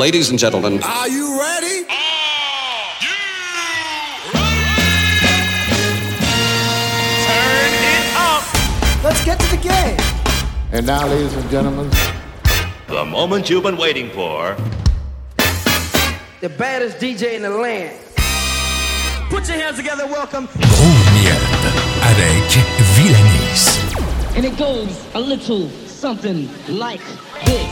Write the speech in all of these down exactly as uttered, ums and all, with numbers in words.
Ladies and gentlemen. Are you ready? Are you ready? Turn it up. Let's get to the game. And now, ladies and gentlemen, the moment you've been waiting for. The baddest D J in the land. Put your hands together, welcome. Groove avec Villanis. And it goes a little something like this.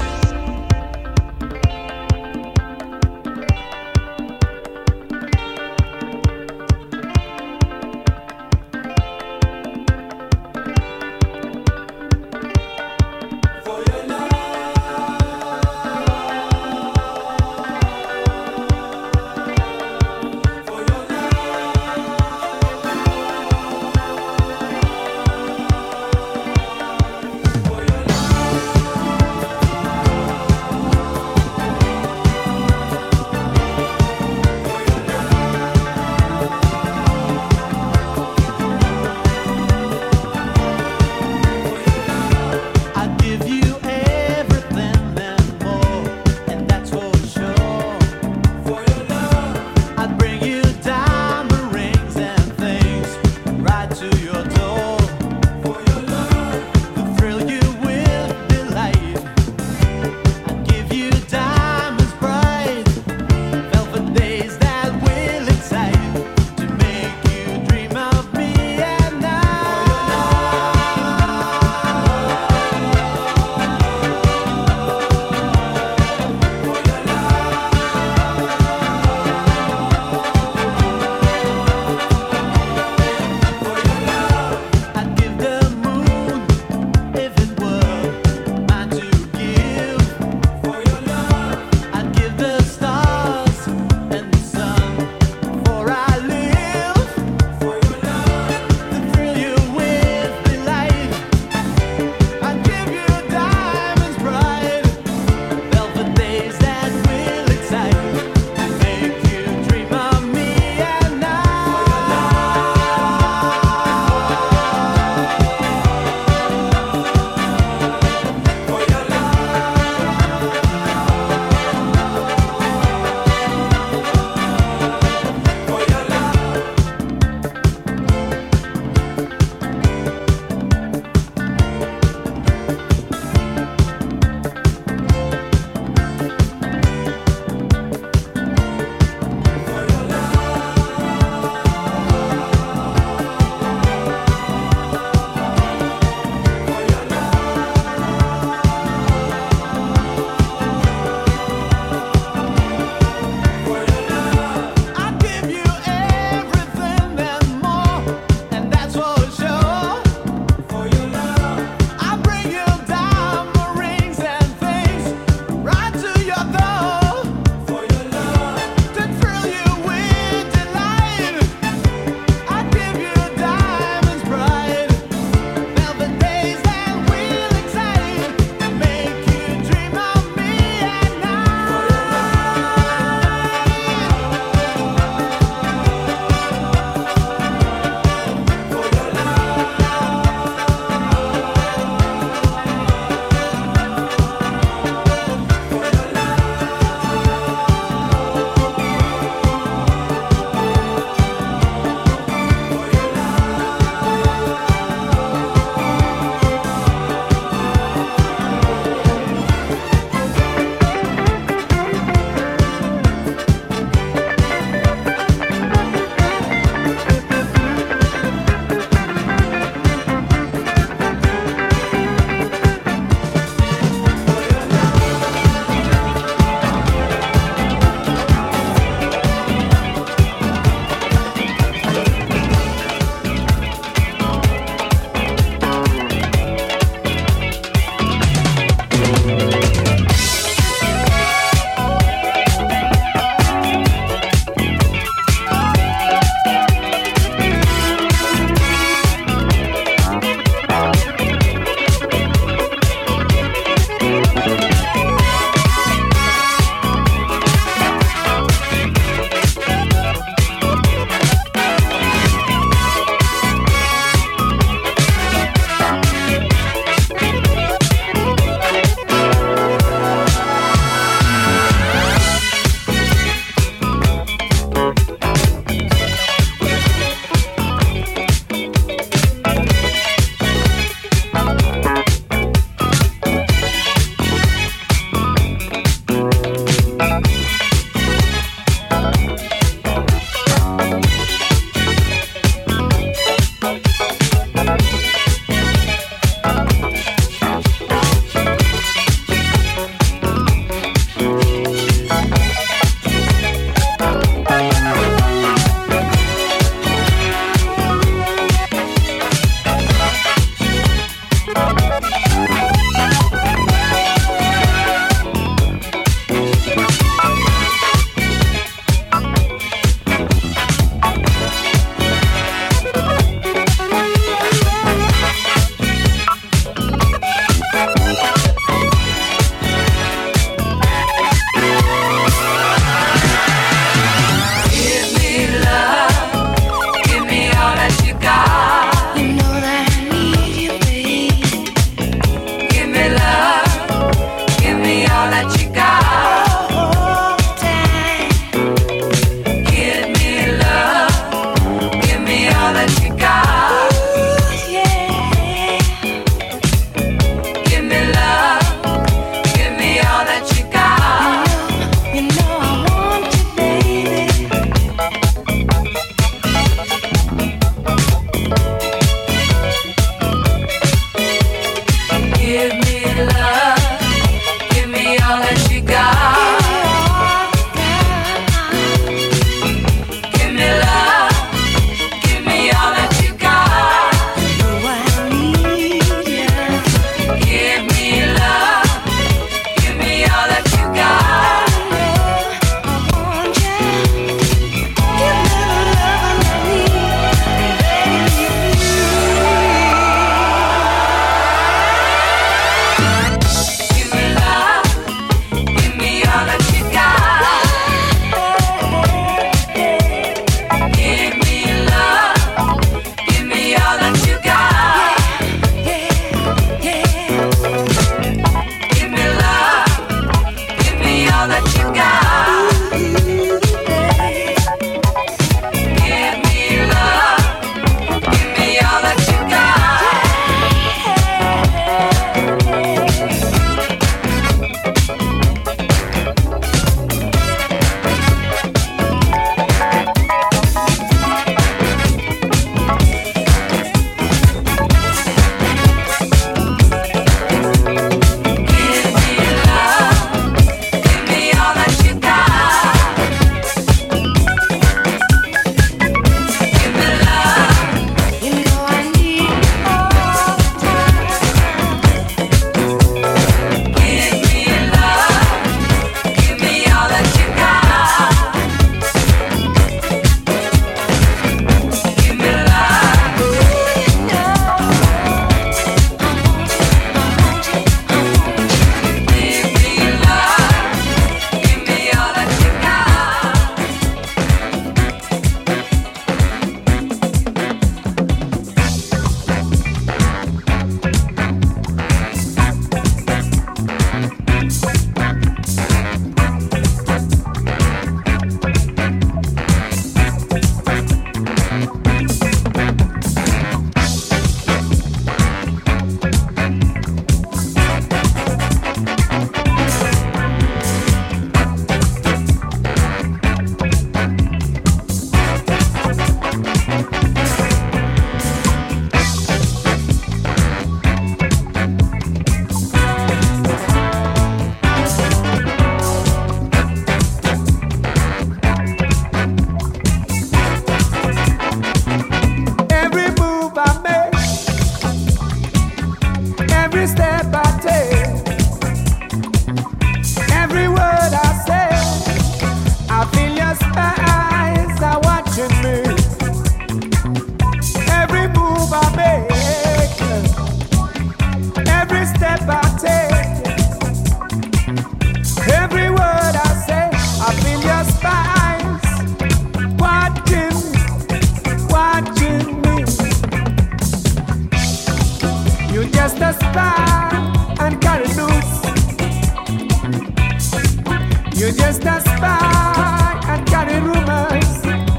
You're just a spy and carry rumors.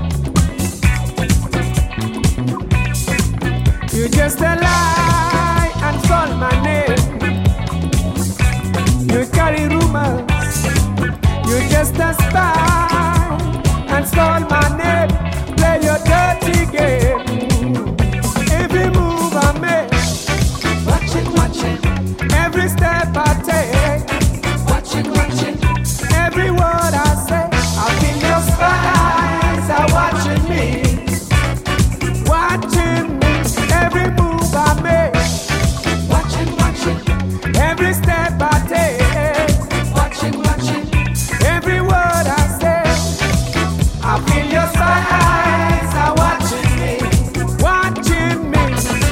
You just a lie and call my name. You carry rumors. You just a spy and call my name. Play your dirty game. Every move I make, watch it, watch it. Every step I take, watch it, watch it. Every word I say, I feel your spies are watching me, watching me. Every move I make, watch it, watch it. Every step I take, watch it, watch it. Every word I say, I feel your spies are watching me, watching me.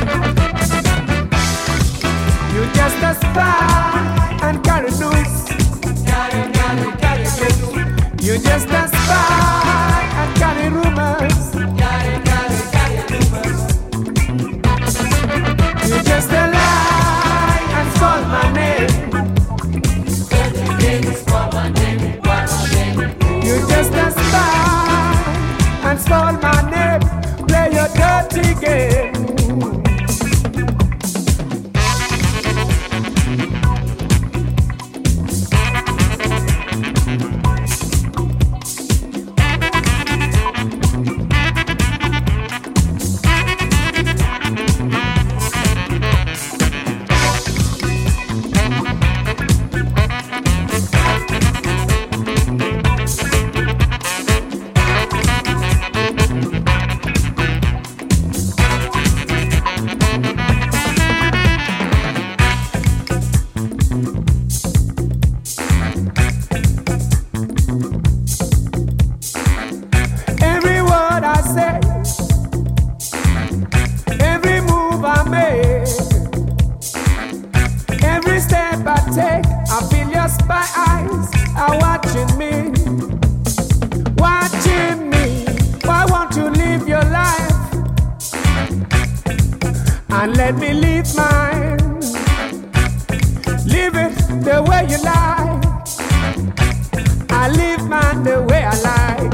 You just a spy and carry news. Carry, carry, carry news. You just a spy and carry rumors. Carry, carry, carry rumors. You just a lie and call my name. You just a spy and call my name. Play your dirty game. Every word I say, every move I make, every step I take, I feel your spy eyes are watching me, watching me. Why won't you live your life and let me live mine? Live it the way you like. I live mine the way I like.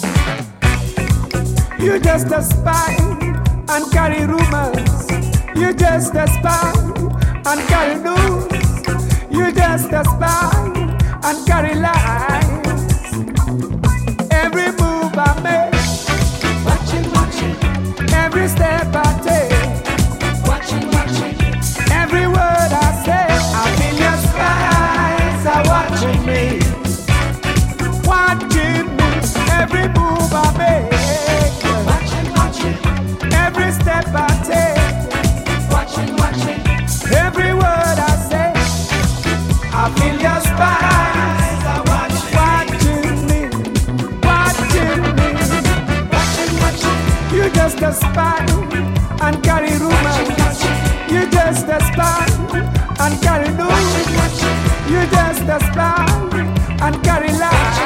You just a spy and carry rumors. You just a spy and carry news. You just a spy and carry lies. Every move I make, watch it, watch it. Every step I take, watch it, watch it. Every word I say, I feel your spies are watching me, watching me. Every move I make, watch it, watch it. Every step I take, watch it, watch it. Every word I say, I feel your spies are watching, watching me, watching me, watching, watching. You just a spy and carry rumors. You just a spy and carry news. You just a spy and carry lies.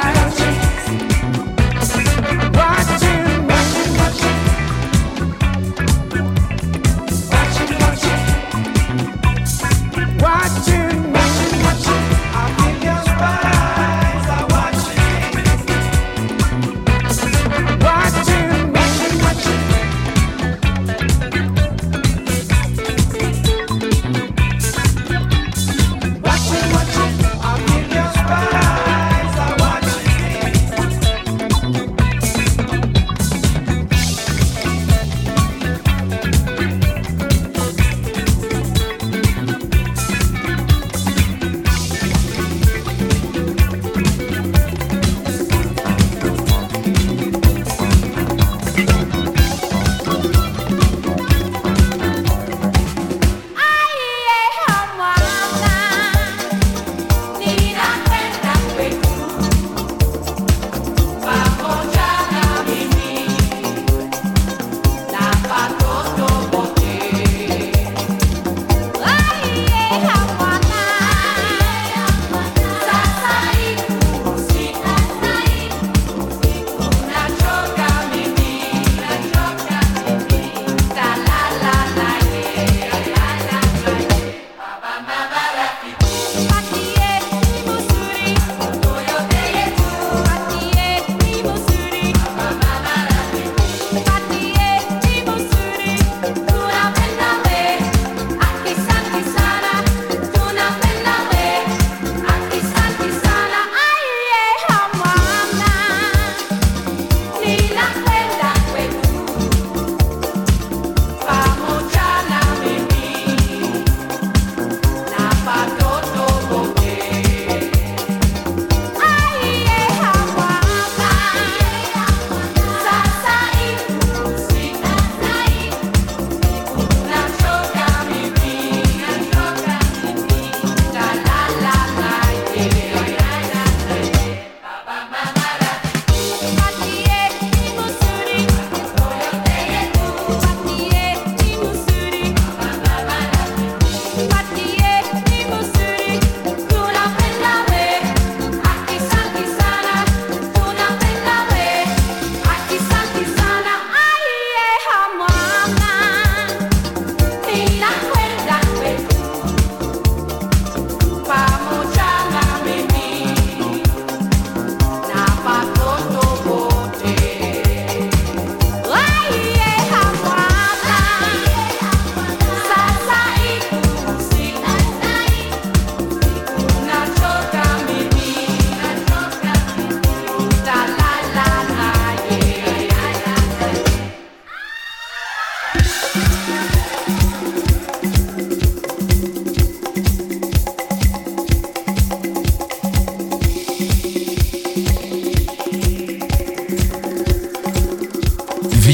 Watching me, watching, watching me. I feel your spies are watching me, watching me. Watching, watching. I feel your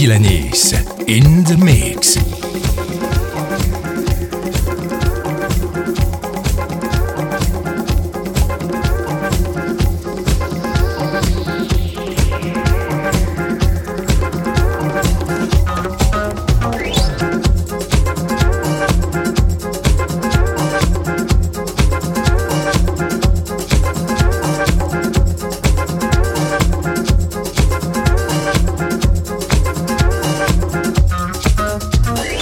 Villanis in the mix. Bye.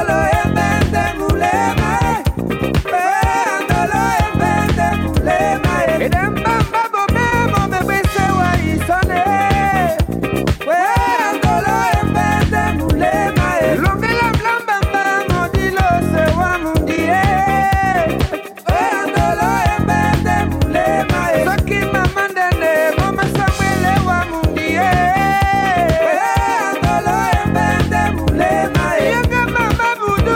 Voodoo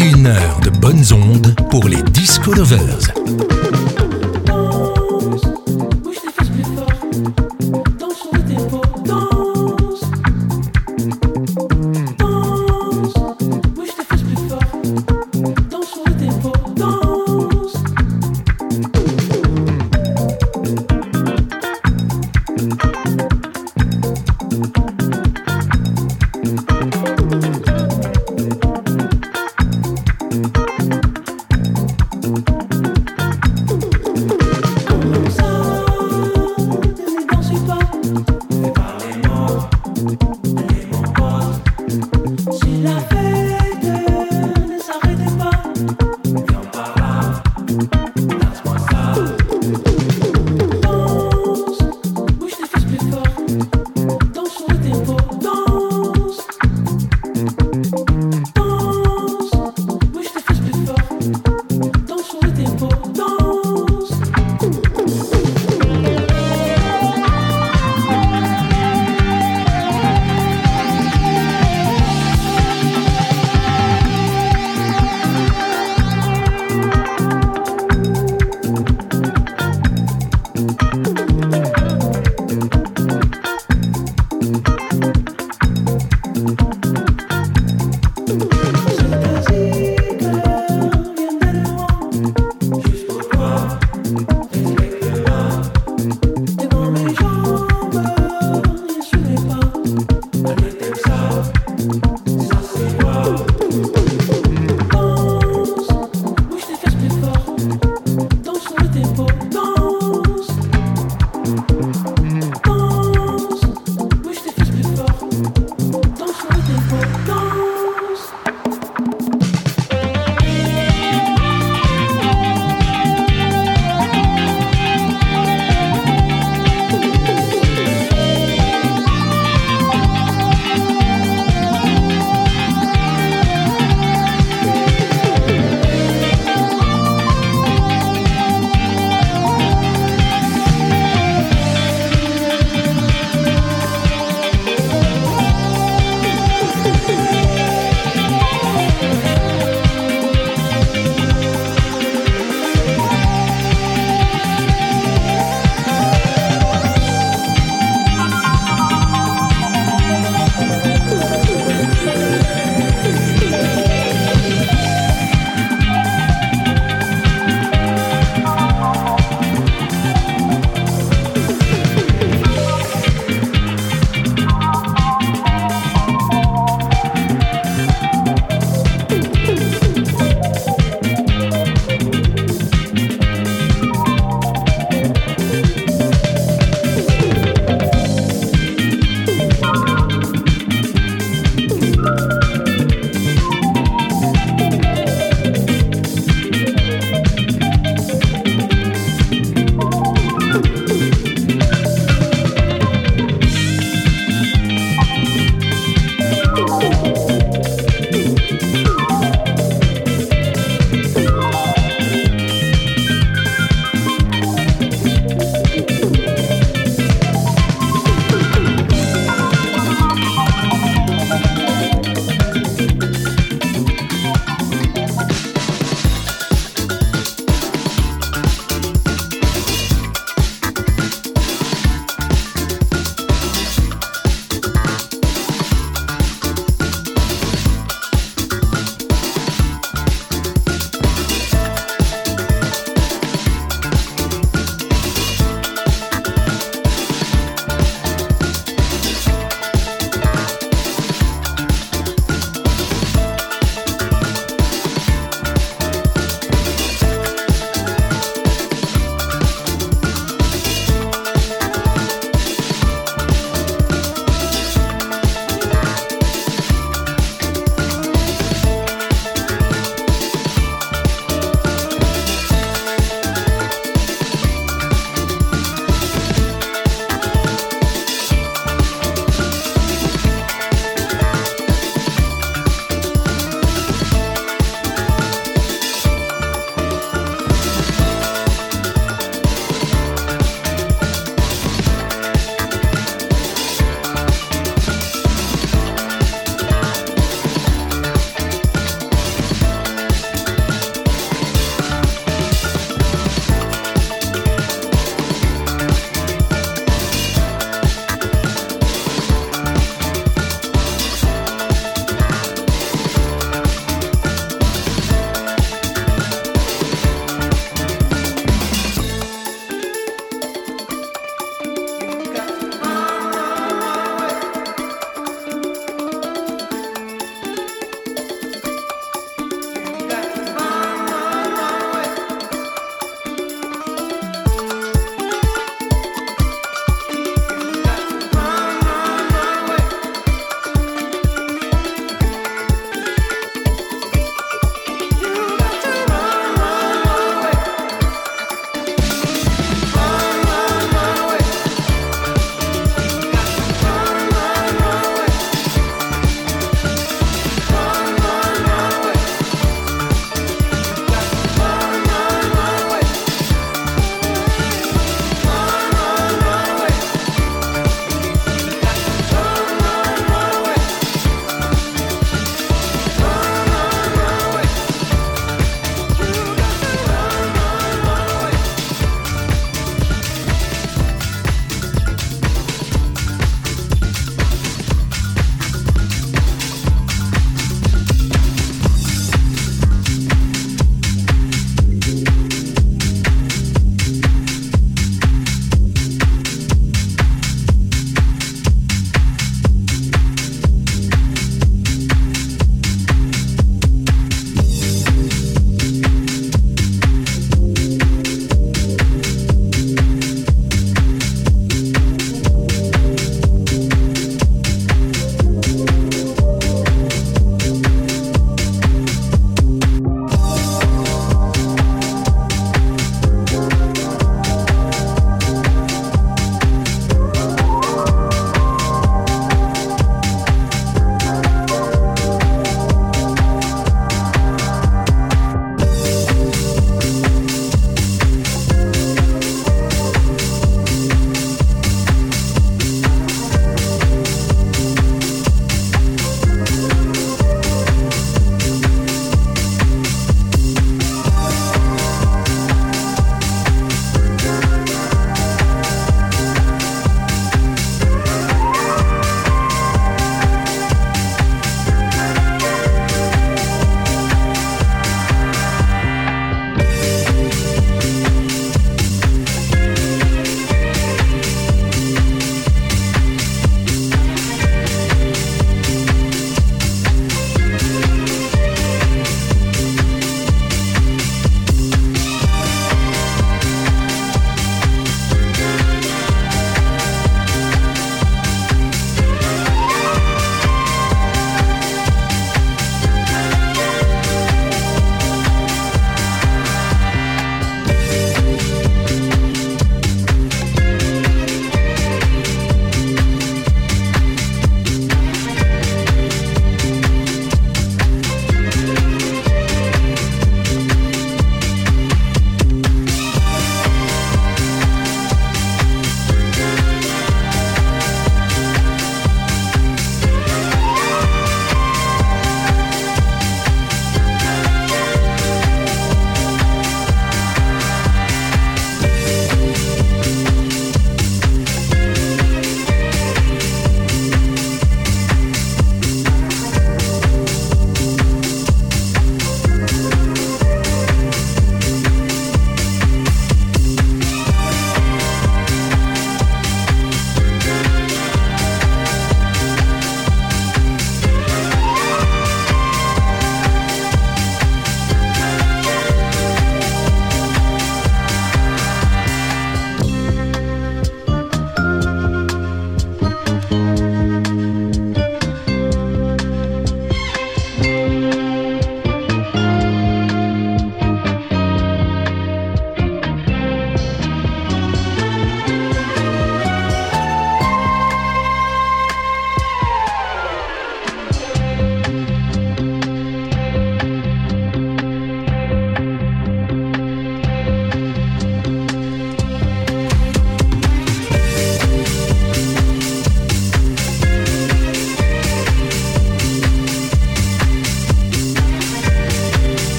Une heure de bonnes ondes pour les disco lovers.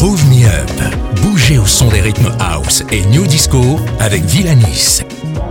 Groove Me Up. Bougez au son des rythmes house et new disco avec Villanis.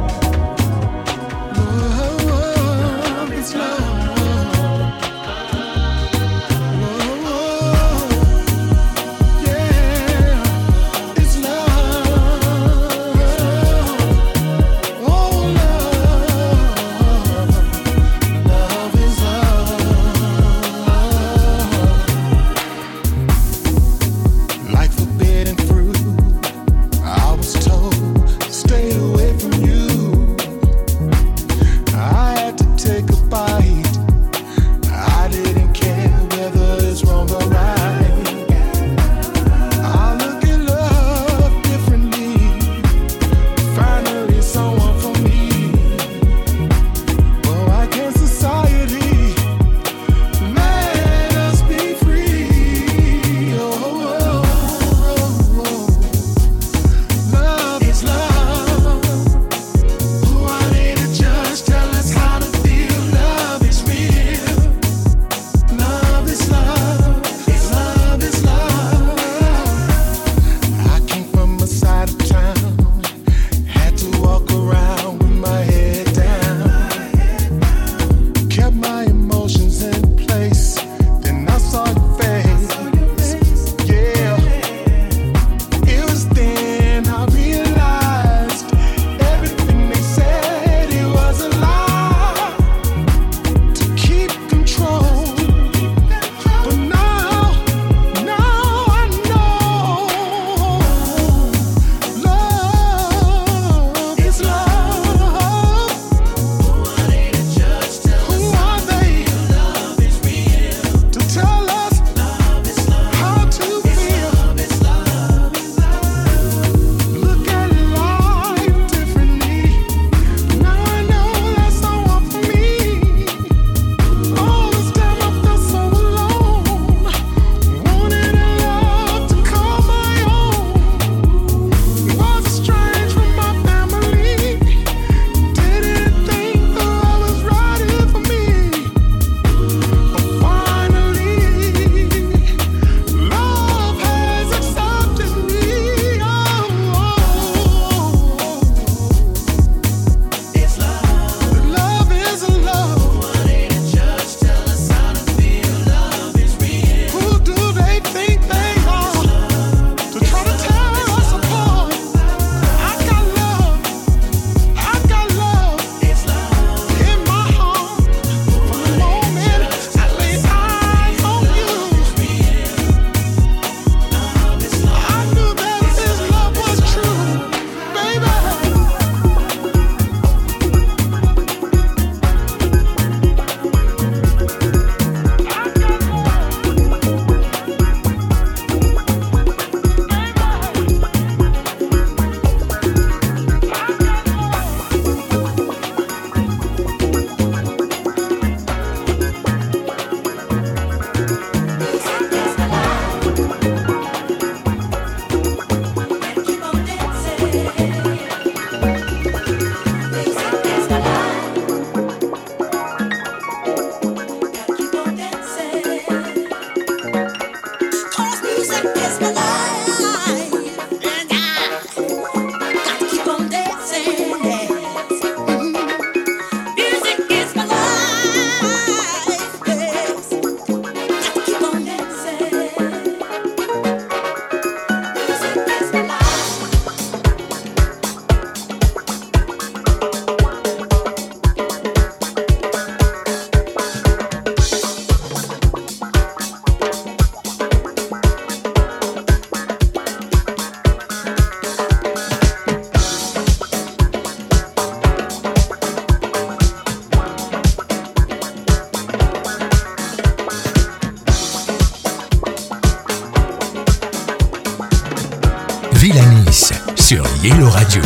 Villanis sur Yellow Radio.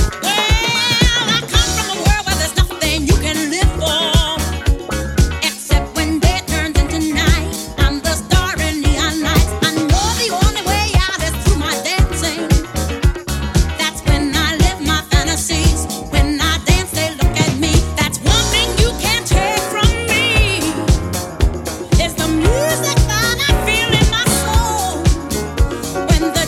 When the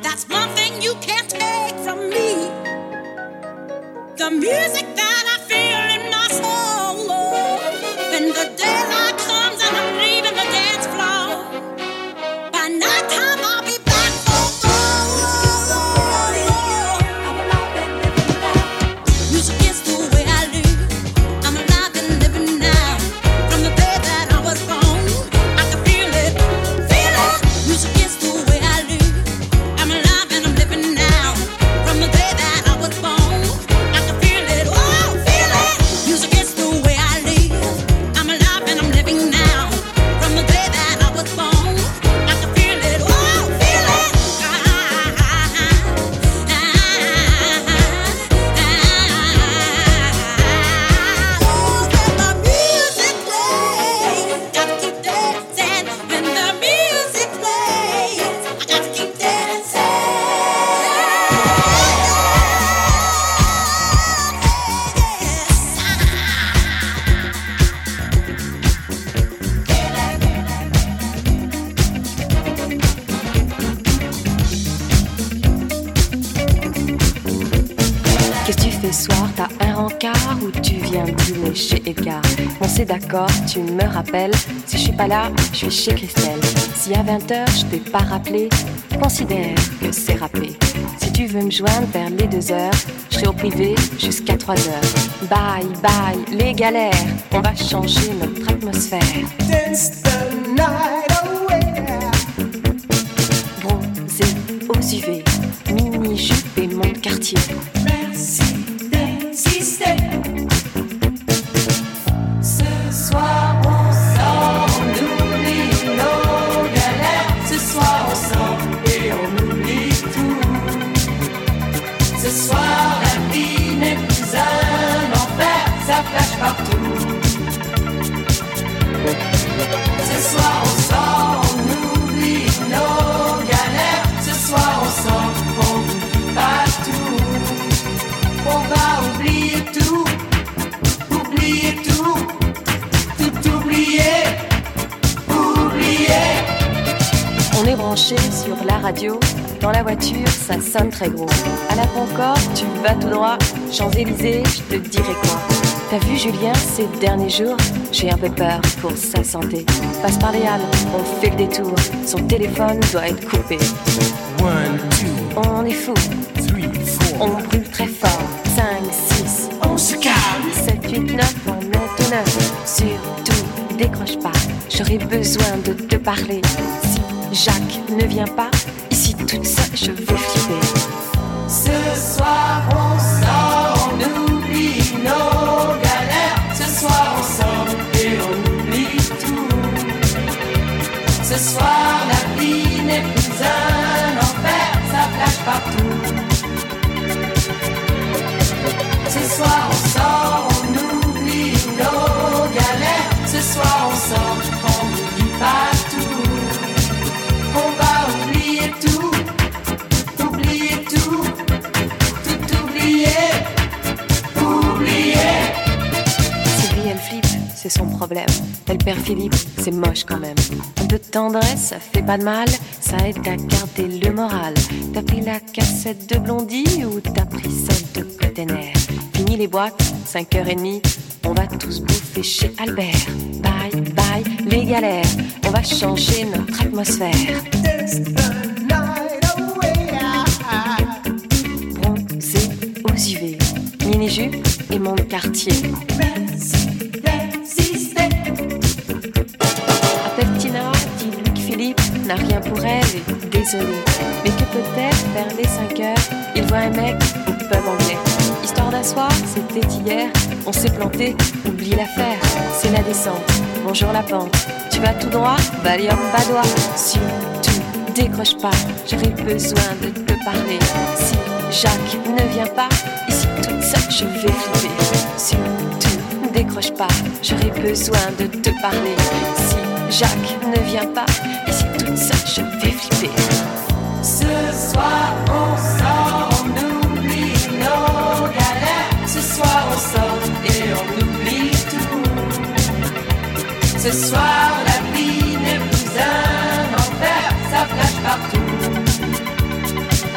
That's one thing you can't take from me. The music that I feel in my soul. When the daylight comes and I'm leaving the dance floor, by nighttime I'll be back for more. Music is the way I live. I'm alive and living now. From the day that I was born, I can feel it, feel it. Music is the way I live. I'm alive and I'm living now. From the day that I was born, I can feel it, oh, feel it. Music is the way I live. I'm alive and I'm living now. From the day that I was born, I can feel it, oh, feel it. Ah, ah, ah, ah, ah, ah. When the music plays, gotta keep dancing. When the music plays, I gotta keep dancing. Qu'est-ce que tu fais ce soir? T'as un rencard ou tu viens dîner chez Edgar? Bon c'est d'accord, tu me rappelles. Si je suis pas là, je suis chez Christelle. Si à vingt heures je t'ai pas rappelé, considère que c'est râpé. Si tu veux me joindre vers les deux heures, je serai au privé jusqu'à trois heures. Bye bye les galères, on va changer notre atmosphère. Dance the night away. Bronzé aux U V, mini-jupe et mon quartier. Merci d'insister. Ce soir on sort, on oublie nos galères. Ce soir on sort et on oublie tout. Ce soir la vie n'est plus un enfer, ça flash partout. Ce soir on sort, on oublie nos galères. Ce soir on sort, on oublie pas tout. On va oublier tout, oublier tout, tout oublier, oublier. On est branché sur la radio, dans la voiture ça sonne très gros. À la Concorde, tu vas tout droit, Champs-Élysées, je te dirai quoi. T'as vu Julien ces derniers jours? J'ai un peu peur pour sa santé. Passe par les halles, on fait le détour, son téléphone doit être coupé. One, two, On est fou, three, four. on brûle très fort. cinq, six, On se calme. sept, huit, neuf, on est au neuf. Surtout, décroche pas, j'aurais besoin de te parler. Si Jacques ne vient pas, ici toute seule je vais flipper. Ce soir on sort, on oublie nos galères. Ce soir on sort et on oublie tout. Ce soir la vie n'est plus un enfer, ça flash partout. Ce soir on sort, on oublie nos galères. Ce soir on sort, on n'oublie pas tout. On va oublier tout, oublier tout, tout oublier, oublier. Sylvie elle flippe, c'est son problème. Elle perd Philippe, c'est moche quand même. Un peu de tendresse, ça fait pas de mal, ça aide à garder le moral. T'as pris la cassette de Blondie ou t'as pris celle de Cotener? Fini les boîtes, cinq heures trente, on va tous bouffer chez Albert. Bye bye les galères, on va changer notre atmosphère. Dance the night away. Bronzé aux U V, mini-jupe et mon quartier. Merci d'insister. Appelle Tina, dit Luc Philippe, n'a rien pour elle et désolé. Mais que peut-être vers les cinq heures, il voit un mec au pub anglais. Histoire d'asseoir, c'était hier, on s'est planté, oublie l'affaire, c'est la descente, bonjour la pente. Tu vas tout droit, Valium Badois. Surtout, décroche pas, j'aurais besoin de te parler. Si Jacques ne vient pas, ici toute seule je vais flipper. Surtout, décroche pas, j'aurais besoin de te parler. Si Jacques ne vient pas, ici toute seule je vais flipper. Ce soir on sort, on oublie nos galères. Ce soir on sort et on oublie tout. Ce soir la vie n'est plus un enfer, ça flash partout.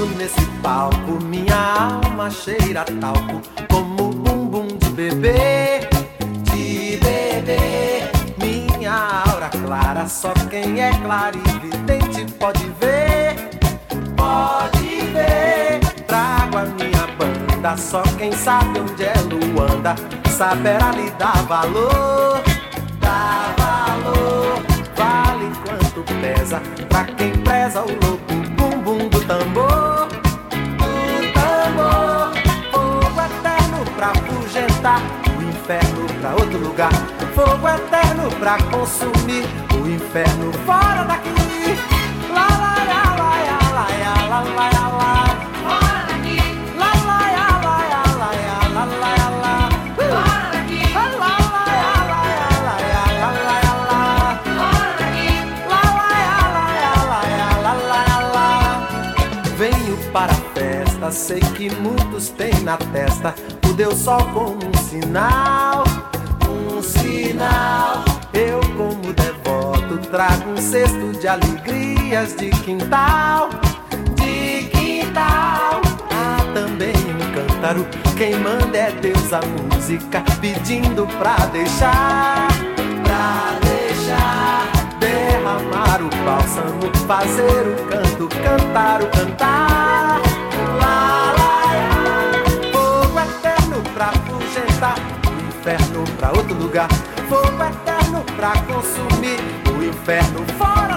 subo nesse palco, minha alma cheira talco, como bumbum de bebê, de bebê. Minha aura clara, só quem é clarividente pode ver, pode ver. Trago a minha banda, só quem sabe onde é Luanda saberá lhe dar valor, dar valor. Vale quanto pesa pra quem preza o louco bumbum do tambor, do tambor. Fogo eterno pra afugentar o inferno pra outro lugar, fogo eterno pra consumir o inferno fora daqui. Lá, lá, lá, lá, lá, lá, lá, lá, lá, lá. Fora daqui. Lá, lá, lá, lá, lá, lá, lá, lá, lá. Fora daqui. Lá, lá, lá, lá, lá, lá, lá, lá. Fora daqui. Lá, lá, lá, lá, lá, lá, lá. Venho para a festa, sei que muitos têm na testa o Deus Sol como um sinal, um sinal. Eu como devoto trago um cesto de alegrias de quintal, de quintal. Há também um cântaro, quem manda é Deus a música, pedindo pra deixar, pra deixar derramar o bálsamo, fazer o canto, cantar o cantar. Lá, lá, lá. Fogo eterno pra afugentar o inferno pra outro lugar, fogo eterno pra consumir o inferno fora